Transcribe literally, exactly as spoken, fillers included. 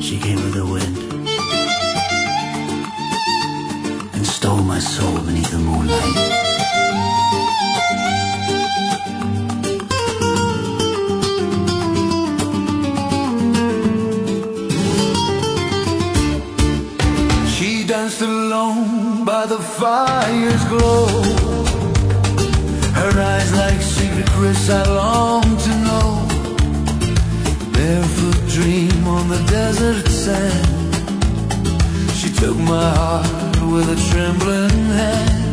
She came with the wind and stole my soul beneath the moonlight. She danced alone by the fire's glow, her eyes like secret kiss I long to know. Barefoot dream on the desert sand, she took my heart with a trembling hand.